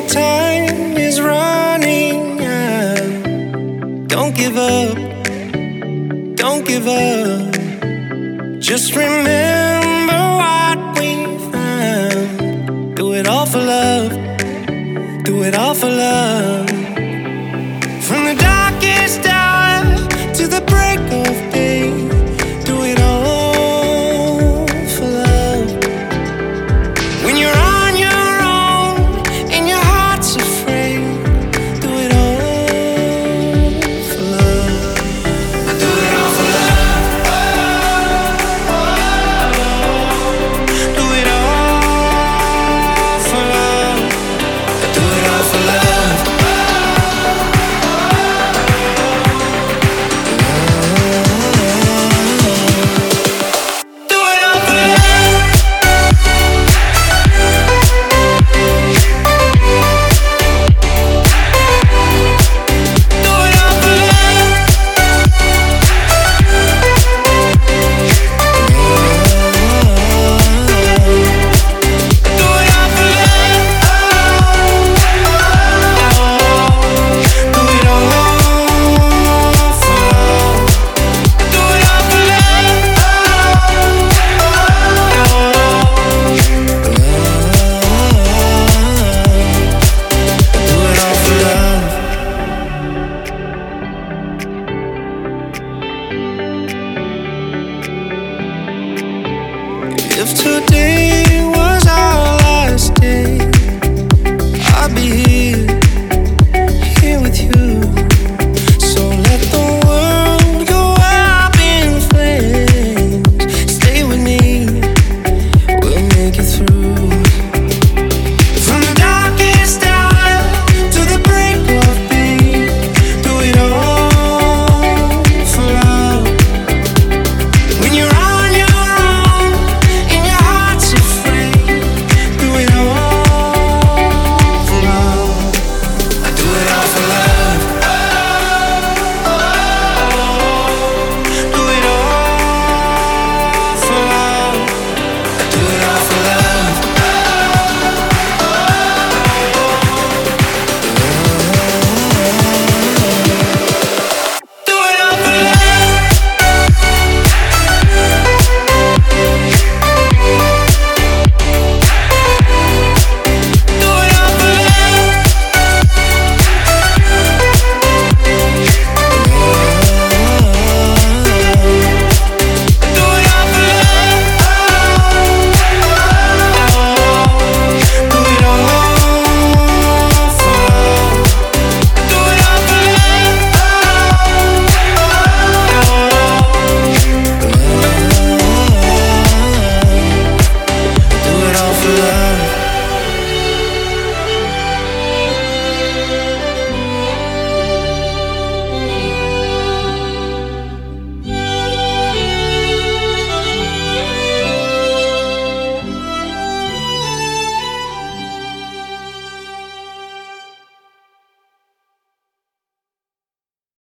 time is running out. Don't give up, don't give up. Just remember what we found. Do it all for love, do it all for love. From the darkest hour to the break of day, do it all for love. When you're on your own and your heart's afraid, do it all for love. Do it all for love. Do it all for love. Do it all for love. If today